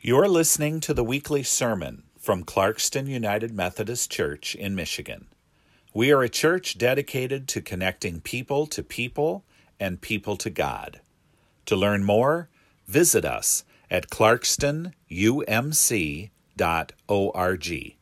You're listening to the weekly sermon from Clarkston United Methodist Church in Michigan. We are a church dedicated to connecting people to people and people to God. To learn more, visit us at clarkstonumc.org.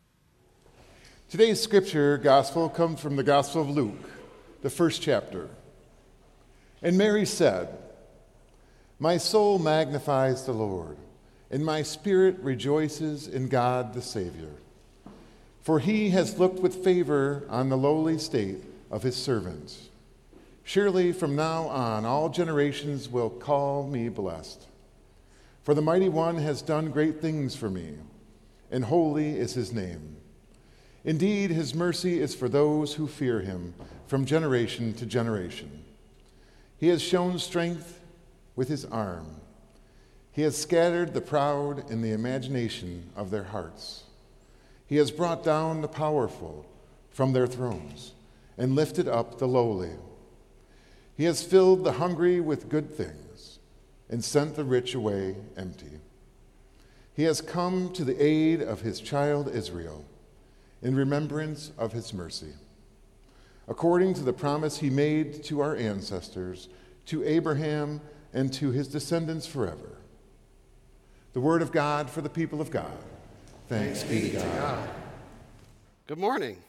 Today's scripture gospel comes from the Gospel of Luke, the first chapter. And Mary said, "My soul magnifies the Lord, and my spirit rejoices in God the Savior. For he has looked with favor on the lowly state of his servants. Surely from now on all generations will call me blessed. For the Mighty One has done great things for me, and holy is his name. Indeed, his mercy is for those who fear him from generation to generation. He has shown strength with his arm. He has scattered the proud in the imagination of their hearts. He has brought down the powerful from their thrones and lifted up the lowly. He has filled the hungry with good things and sent the rich away empty. He has come to the aid of his child Israel in remembrance of his mercy, according to the promise he made to our ancestors, to Abraham and to his descendants forever." The word of God for the people of God. Thanks be to God. Good morning.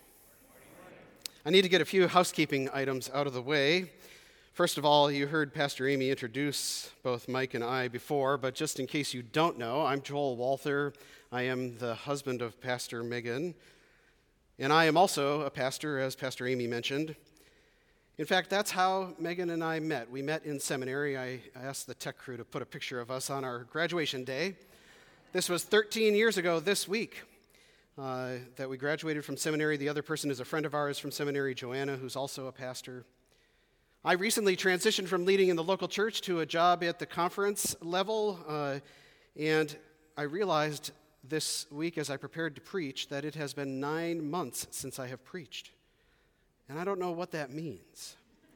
I need to get a few housekeeping items out of the way. First of all, you heard Pastor Amy introduce both Mike and I before, but just in case you don't know, I'm Joel Walther. I am the husband of Pastor Megan, and I am also a pastor, as Pastor Amy mentioned. In fact, that's how Megan and I met. We met in seminary. I asked the tech crew to put a picture of us on our graduation day. This was 13 years ago this week that we graduated from seminary. The other person is a friend of ours from seminary, Joanna, who's also a pastor. I recently transitioned from leading in the local church to a job at the conference level, and I realized this week as I prepared to preach that it has been 9 months since I have preached. And I don't know what that means.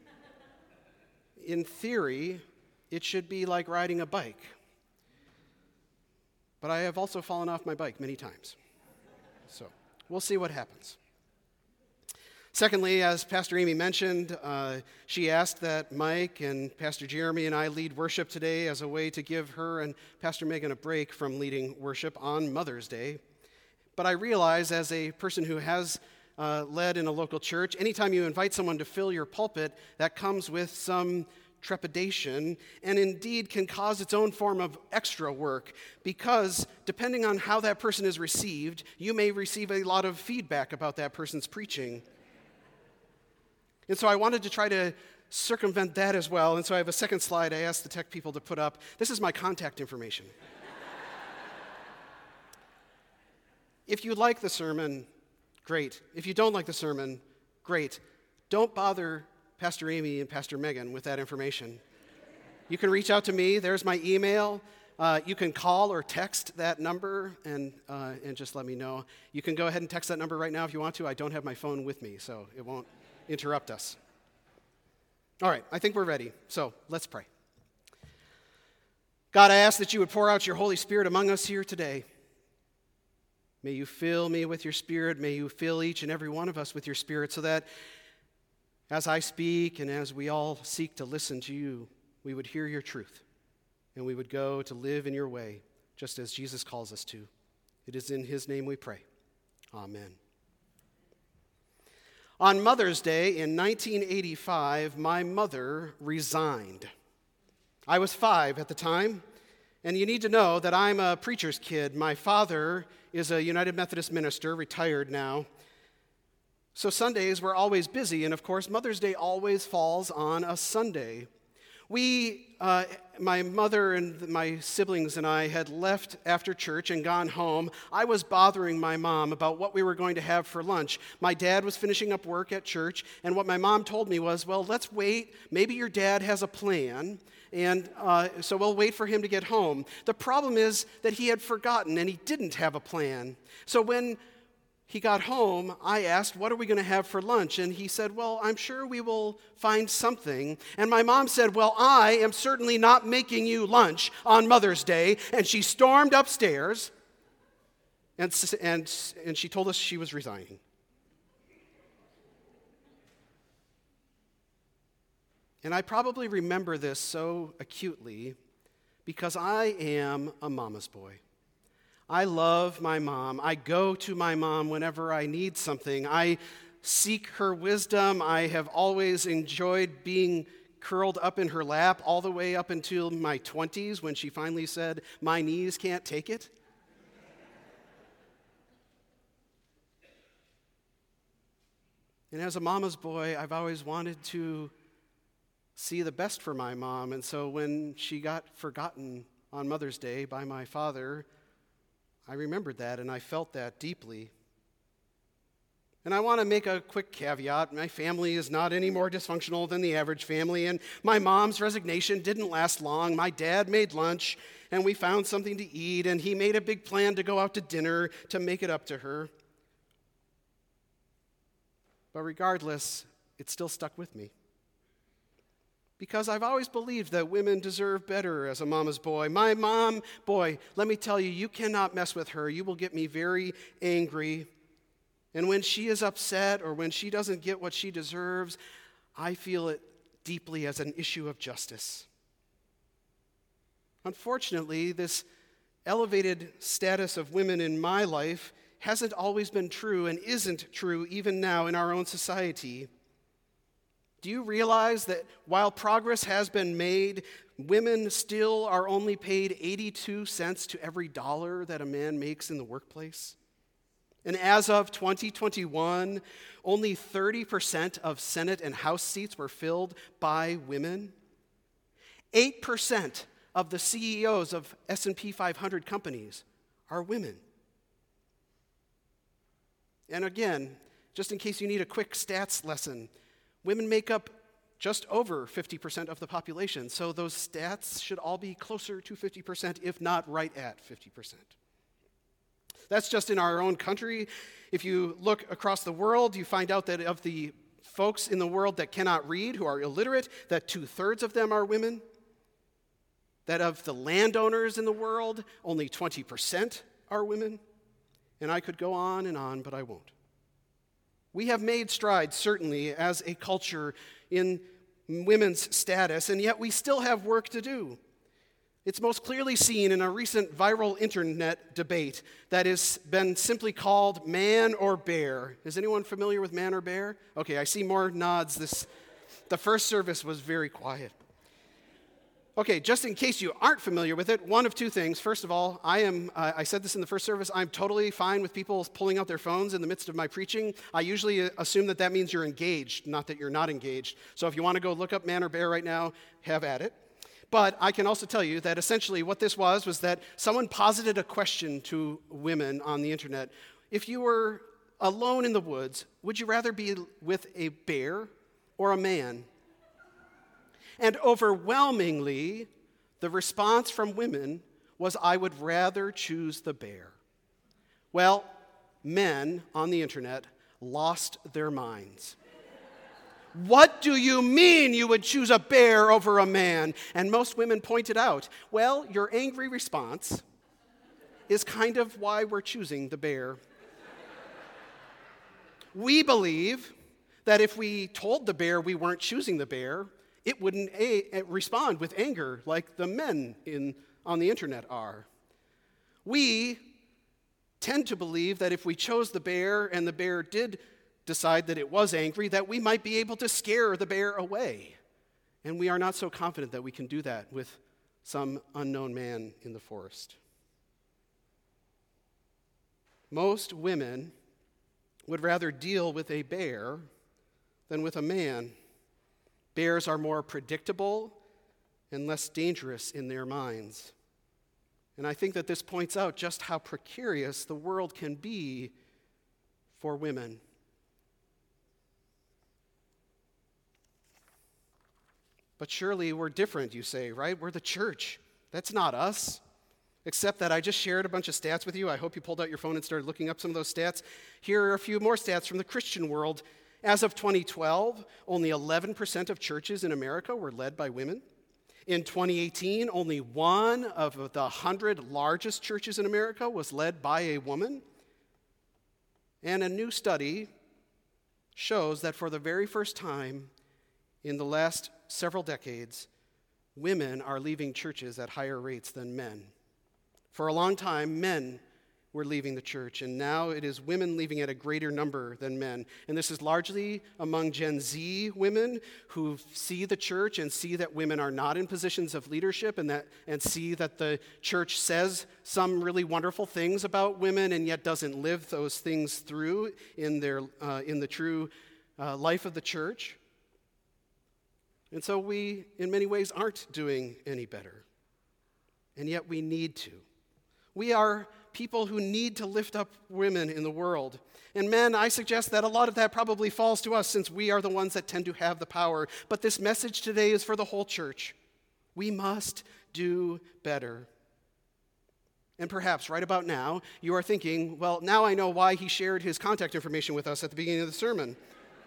In theory, it should be like riding a bike. But I have also fallen off my bike many times. So we'll see what happens. Secondly, as Pastor Amy mentioned, she asked that Mike and Pastor Jeremy and I lead worship today as a way to give her and Pastor Megan a break from leading worship on Mother's Day. But I realize, as a person who has led in a local church, anytime you invite someone to fill your pulpit, that comes with some trepidation and indeed can cause its own form of extra work, because depending on how that person is received, you may receive a lot of feedback about that person's preaching. And so I wanted to try to circumvent that as well, and so I have a second slide I asked the tech people to put up. This is my contact information. If you like the sermon, great. If you don't like the sermon, great. Don't bother Pastor Amy and Pastor Megan with that information. You can reach out to me. There's my email. You can call or text that number and just let me know. You can go ahead and text that number right now if you want to. I don't have my phone with me, so it won't interrupt us. All right, I think we're ready. So let's pray. God, I ask that you would pour out your Holy Spirit among us here today. May you fill me with your Spirit. May you fill each and every one of us with your Spirit, so that as I speak and as we all seek to listen to you, we would hear your truth and we would go to live in your way, just as Jesus calls us to. It is in his name we pray. Amen. On Mother's Day in 1985, my mother resigned. I was 5 at the time. And you need to know that I'm a preacher's kid. My father is a United Methodist minister, retired now. So Sundays were always busy, and of course, Mother's Day always falls on a Sunday. My mother and my siblings and I had left after church and gone home. I was bothering my mom about what we were going to have for lunch. My dad was finishing up work at church, and what my mom told me was, well, let's wait. Maybe your dad has a plan. And so we'll wait for him to get home. The problem is that he had forgotten and he didn't have a plan. So when he got home, I asked, what are we going to have for lunch? And he said, well, I'm sure we will find something. And my mom said, well, I am certainly not making you lunch on Mother's Day. And she stormed upstairs, and she told us she was resigning. And I probably remember this so acutely because I am a mama's boy. I love my mom. I go to my mom whenever I need something. I seek her wisdom. I have always enjoyed being curled up in her lap all the way up until my 20s when she finally said, my knees can't take it. And as a mama's boy, I've always wanted to see the best for my mom. And so when she got forgotten on Mother's Day by my father, I remembered that and I felt that deeply. And I want to make a quick caveat. My family is not any more dysfunctional than the average family, and my mom's resignation didn't last long. My dad made lunch, and we found something to eat, and he made a big plan to go out to dinner to make it up to her. But regardless, it still stuck with me. Because I've always believed that women deserve better as a mama's boy. My mom, boy, let me tell you, you cannot mess with her. You will get me very angry. And when she is upset or when she doesn't get what she deserves, I feel it deeply as an issue of justice. Unfortunately, this elevated status of women in my life hasn't always been true and isn't true even now in our own society. Do you realize that while progress has been made, women still are only paid 82 cents to every dollar that a man makes in the workplace? And as of 2021, only 30% of Senate and House seats were filled by women. 8% of the CEOs of S&P 500 companies are women. And again, just in case you need a quick stats lesson, women make up just over 50% of the population, so those stats should all be closer to 50%, if not right at 50%. That's just in our own country. If you look across the world, you find out that of the folks in the world that cannot read, who are illiterate, that 2/3 of them are women. That of the landowners in the world, only 20% are women. And I could go on, but I won't. We have made strides, certainly, as a culture in women's status, and yet we still have work to do. It's most clearly seen in a recent viral internet debate that has been simply called Man or Bear. Is anyone familiar with Man or Bear? Okay, I see more nods. The first service was very quiet. Okay, just in case you aren't familiar with it, one of two things. First of all, I said this in the first service, I'm totally fine with people pulling out their phones in the midst of my preaching. I usually assume that means you're engaged, not that you're not engaged. So if you want to go look up Man or Bear right now, have at it. But I can also tell you that essentially what this was that someone posited a question to women on the internet. If you were alone in the woods, would you rather be with a bear or a man? And overwhelmingly, the response from women was, I would rather choose the bear. Well, men on the internet lost their minds. What do you mean you would choose a bear over a man? And most women pointed out, well, your angry response is kind of why we're choosing the bear. We believe that if we told the bear we weren't choosing the bear, it wouldn't respond with anger like the men on the internet are. We tend to believe that if we chose the bear and the bear did decide that it was angry, that we might be able to scare the bear away. And we are not so confident that we can do that with some unknown man in the forest. Most women would rather deal with a bear than with a man. Bears are more predictable and less dangerous in their minds. And I think that this points out just how precarious the world can be for women. But surely we're different, you say, right? We're the church. That's not us. except that I just shared a bunch of stats with you. I hope you pulled out your phone and started looking up some of those stats. Here are a few more stats from the Christian world. As of 2012, only 11% of churches in America were led by women. In 2018, only one of the 100 largest churches in America was led by a woman. And a new study shows that for the very first time in the last several decades, women are leaving churches at higher rates than men. For a long time, men were leaving the church, and now it is women leaving at a greater number than men. And this is largely among Gen Z women who see the church and see that women are not in positions of leadership and see that the church says some really wonderful things about women and yet doesn't live those things through in the true life of the church. And so we, in many ways, aren't doing any better. And yet we need to. We are people who need to lift up women in the world. And men, I suggest that a lot of that probably falls to us since we are the ones that tend to have the power. But this message today is for the whole church. We must do better. And perhaps right about now, you are thinking, well, now I know why he shared his contact information with us at the beginning of the sermon.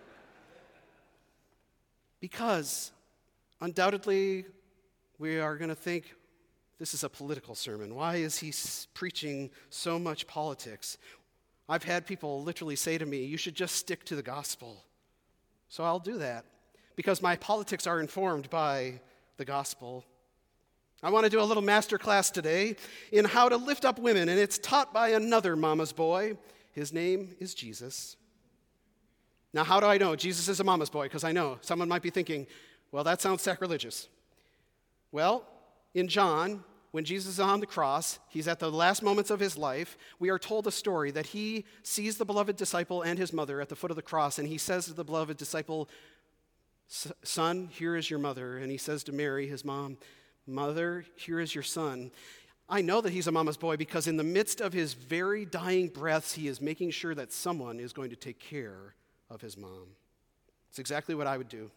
Because undoubtedly, we are going to think, this is a political sermon. Why is he preaching so much politics? I've had people literally say to me, you should just stick to the gospel. So I'll do that because my politics are informed by the gospel. I want to do a little master class today in how to lift up women, and it's taught by another mama's boy. His name is Jesus. Now, how do I know Jesus is a mama's boy? Because I know someone might be thinking, well, that sounds sacrilegious. Well, in John, when Jesus is on the cross, he's at the last moments of his life, we are told a story that he sees the beloved disciple and his mother at the foot of the cross, and he says to the beloved disciple, son, here is your mother. And he says to Mary, his mom, mother, here is your son. I know that he's a mama's boy because in the midst of his very dying breaths, he is making sure that someone is going to take care of his mom. It's exactly what I would do.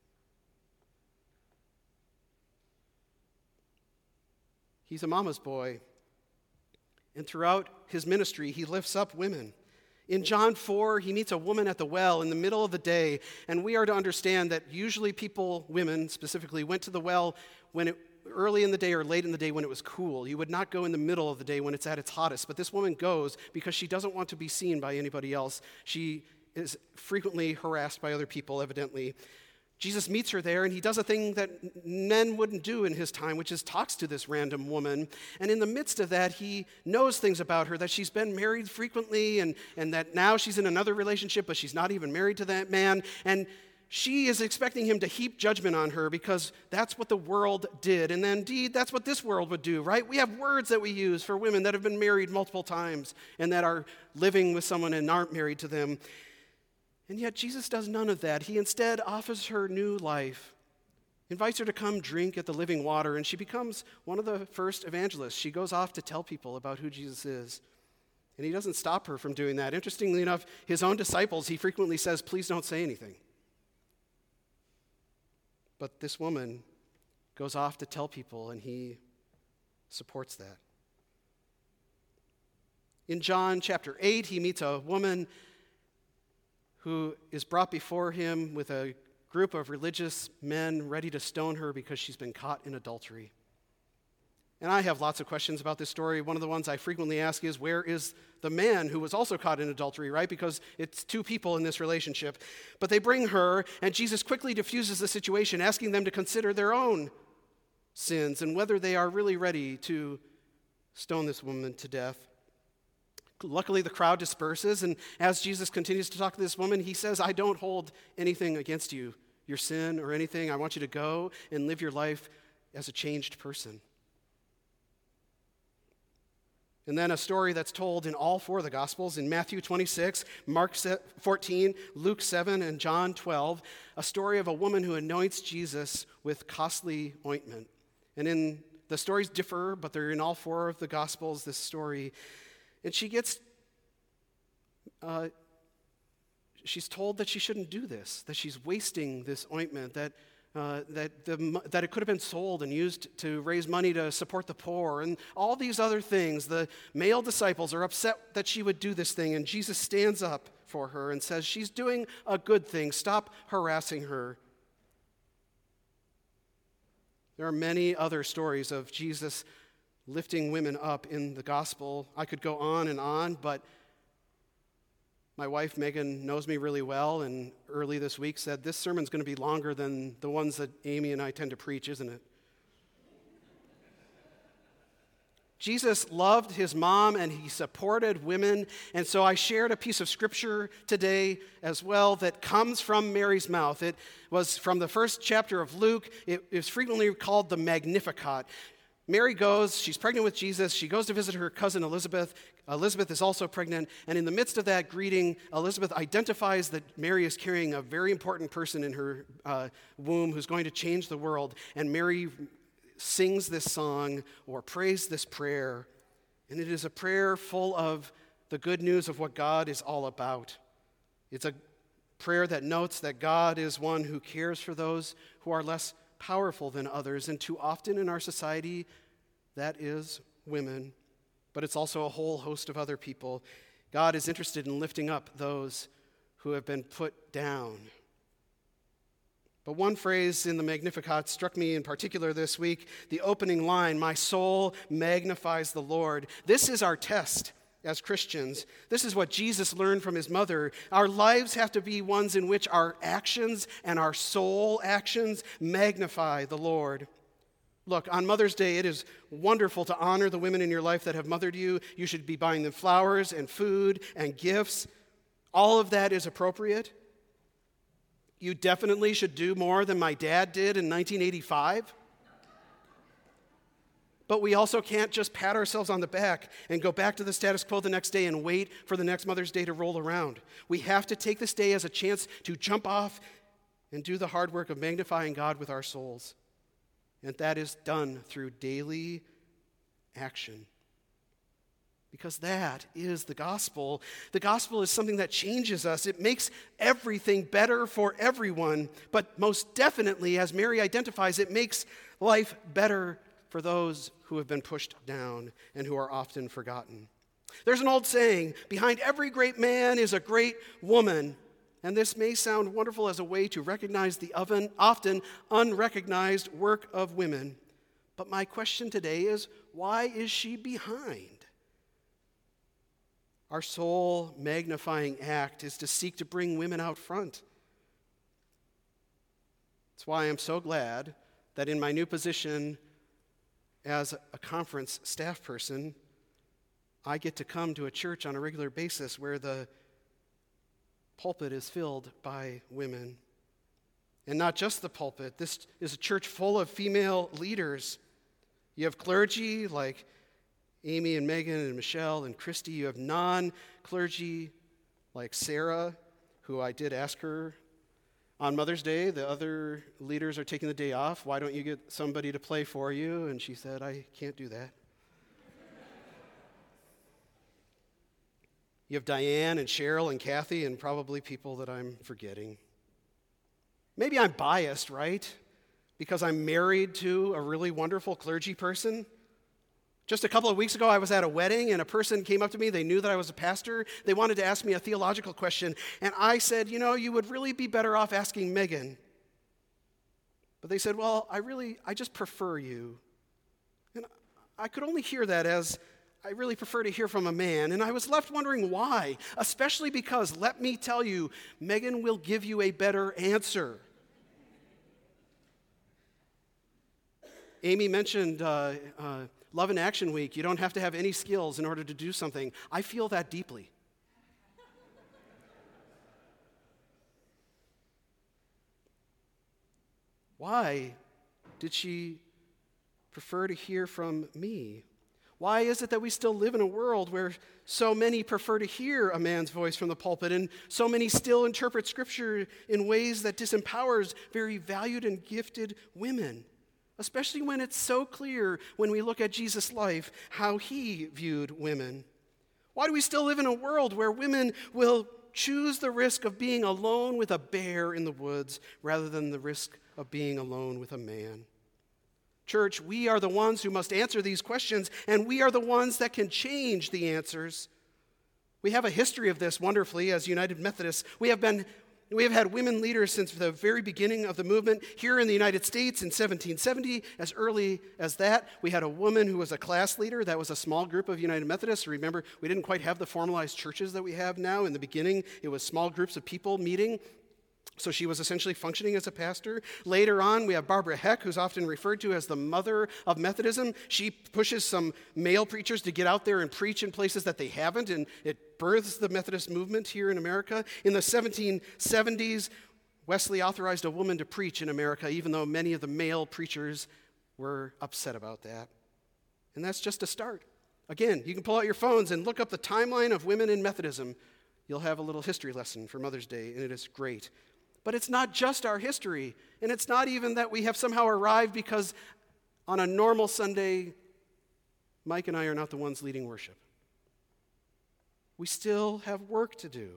He's a mama's boy. And throughout his ministry, he lifts up women. In John 4, he meets a woman at the well in the middle of the day, and we are to understand that usually people, women specifically, went to the well early in the day or late in the day when it was cool. You would not go in the middle of the day when it's at its hottest, but this woman goes because she doesn't want to be seen by anybody else. She is frequently harassed by other people, evidently. Jesus meets her there, and he does a thing that men wouldn't do in his time, which is talks to this random woman. And in the midst of that, he knows things about her, that she's been married frequently, and that now she's in another relationship, but she's not even married to that man. And she is expecting him to heap judgment on her because that's what the world did. And indeed, that's what this world would do, right? We have words that we use for women that have been married multiple times and that are living with someone and aren't married to them. And yet Jesus does none of that. He instead offers her new life, invites her to come drink at the living water, and she becomes one of the first evangelists. She goes off to tell people about who Jesus is. And he doesn't stop her from doing that. Interestingly enough, his own disciples, he frequently says, please don't say anything. But this woman goes off to tell people, and he supports that. In John chapter 8, he meets a woman who is brought before him with a group of religious men ready to stone her because she's been caught in adultery. And I have lots of questions about this story. One of the ones I frequently ask is, where is the man who was also caught in adultery, right? Because it's two people in this relationship. But they bring her, and Jesus quickly diffuses the situation, asking them to consider their own sins and whether they are really ready to stone this woman to death. Luckily, the crowd disperses, and as Jesus continues to talk to this woman, he says, I don't hold anything against you, your sin or anything. I want you to go and live your life as a changed person. And then a story that's told in all four of the Gospels, in Matthew 26, Mark 14, Luke 7, and John 12, a story of a woman who anoints Jesus with costly ointment. And the stories differ, but they're in all four of the Gospels, this story. And she's told that she shouldn't do this, that she's wasting this ointment, that that it could have been sold and used to raise money to support the poor, and all these other things. The male disciples are upset that she would do this thing, and Jesus stands up for her and says, she's doing a good thing. Stop harassing her. There are many other stories of Jesus lifting women up in the gospel. I could go on, but my wife, Megan, knows me really well, and early this week said, this sermon's going to be longer than the ones that Amy and I tend to preach, isn't it? Jesus loved his mom, and he supported women, and so I shared a piece of scripture today as well that comes from Mary's mouth. It was from the first chapter of Luke. It is frequently called the Magnificat. Mary goes, she's pregnant with Jesus, she goes to visit her cousin Elizabeth. Elizabeth is also pregnant, and in the midst of that greeting, Elizabeth identifies that Mary is carrying a very important person in her womb who's going to change the world, and Mary sings this song or prays this prayer, and it is a prayer full of the good news of what God is all about. It's a prayer that notes that God is one who cares for those who are less powerful than others, and too often in our society, that is women, but it's also a whole host of other people. God is interested in lifting up those who have been put down. But one phrase in the Magnificat struck me in particular this week, the opening line, my soul magnifies the Lord. This is our test as Christians. This is what Jesus learned from his mother. Our lives have to be ones in which our actions and our soul actions magnify the Lord. Look, on Mother's Day, it is wonderful to honor the women in your life that have mothered you. You should be buying them flowers and food and gifts. All of that is appropriate. You definitely should do more than my dad did in 1985. But we also can't just pat ourselves on the back and go back to the status quo the next day and wait for the next Mother's Day to roll around. We have to take this day as a chance to jump off and do the hard work of magnifying God with our souls. And that is done through daily action. Because that is the gospel. The gospel is something that changes us. It makes everything better for everyone. But most definitely, as Mary identifies, it makes life better for those who have been pushed down and who are often forgotten. There's an old saying, behind every great man is a great woman. And this may sound wonderful as a way to recognize the often unrecognized work of women. But my question today is, why is she behind? Our soul magnifying act is to seek to bring women out front. That's why I'm so glad that in my new position as a conference staff person, I get to come to a church on a regular basis where the pulpit is filled by women. And not just the pulpit. This is a church full of female leaders. You have clergy like Amy and Megan and Michelle and Christy. You have non-clergy like Sarah, who I did ask her on Mother's Day, the other leaders are taking the day off. Why don't you get somebody to play for you? And she said, I can't do that. You have Diane and Cheryl and Kathy and probably people that I'm forgetting. Maybe I'm biased, right? Because I'm married to a really wonderful clergy person. Just a couple of weeks ago, I was at a wedding, and a person came up to me. They knew that I was a pastor. They wanted to ask me a theological question, and I said, you would really be better off asking Megan. But they said, well, I just prefer you. And I could only hear that as, I really prefer to hear from a man, and I was left wondering why, especially because, let me tell you, Megan will give you a better answer. Amy mentioned Love in Action Week. You don't have to have any skills in order to do something. I feel that deeply. Why did she prefer to hear from me? Why is it that we still live in a world where so many prefer to hear a man's voice from the pulpit, and so many still interpret Scripture in ways that disempowers very valued and gifted women? Especially when it's so clear when we look at Jesus' life, how he viewed women. Why do we still live in a world where women will choose the risk of being alone with a bear in the woods rather than the risk of being alone with a man? Church, we are the ones who must answer these questions, and we are the ones that can change the answers. We have a history of this wonderfully as United Methodists. We have had women leaders since the very beginning of the movement. Here in the United States in 1770, as early as that, we had a woman who was a class leader. That was a small group of United Methodists. Remember, we didn't quite have the formalized churches that we have now. In the beginning, it was small groups of people meeting. So she was essentially functioning as a pastor. Later on, we have Barbara Heck, who's often referred to as the mother of Methodism. She pushes some male preachers to get out there and preach in places that they haven't, and it births the Methodist movement here in America. In the 1770s, Wesley authorized a woman to preach in America, even though many of the male preachers were upset about that. And that's just a start. Again, you can pull out your phones and look up the timeline of women in Methodism. You'll have a little history lesson for Mother's Day, and it is great. But it's not just our history, and it's not even that we have somehow arrived because on a normal Sunday, Mike and I are not the ones leading worship. We still have work to do.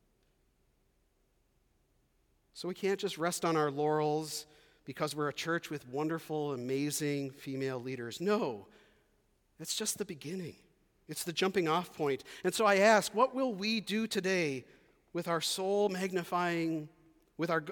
So we can't just rest on our laurels because we're a church with wonderful, amazing female leaders. No, it's just the beginning. It's the jumping off point. And so I ask, what will we do today with our soul magnifying with our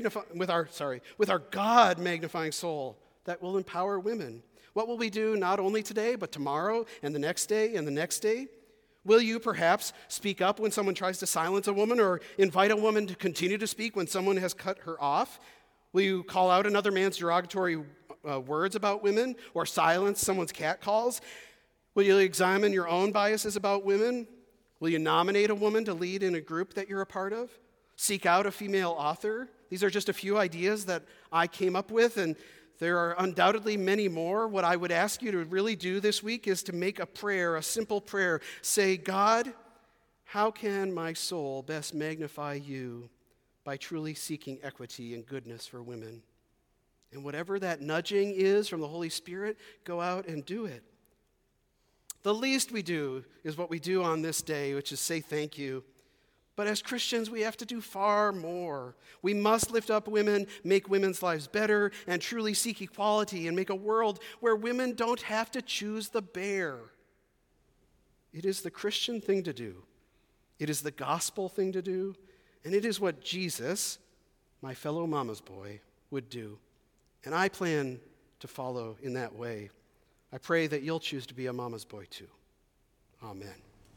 God magnifying soul that will empower women? What will we do not only today, but tomorrow and the next day and the next day? Will you perhaps speak up when someone tries to silence a woman, or invite a woman to continue to speak when someone has cut her off? Will you call out another man's derogatory words about women, or silence someone's catcalls? Will you examine your own biases about women? Will you nominate a woman to lead in a group that you're a part of? Seek out a female author? These are just a few ideas that I came up with, and there are undoubtedly many more. What I would ask you to really do this week is to make a prayer, a simple prayer. Say, God, how can my soul best magnify you by truly seeking equity and goodness for women? And whatever that nudging is from the Holy Spirit, go out and do it. The least we do is what we do on this day, which is say thank you. But as Christians, we have to do far more. We must lift up women, make women's lives better, and truly seek equality and make a world where women don't have to choose the bear. It is the Christian thing to do. It is the gospel thing to do. And it is what Jesus, my fellow mama's boy, would do. And I plan to follow in that way. I pray that you'll choose to be a mama's boy too. Amen.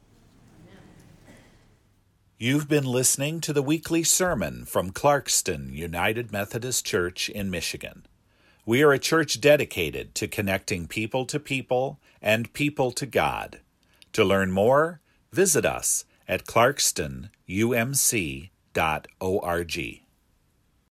You've been listening to the weekly sermon from Clarkston United Methodist Church in Michigan. We are a church dedicated to connecting people to people and people to God. To learn more, visit us at clarkstonumc.org.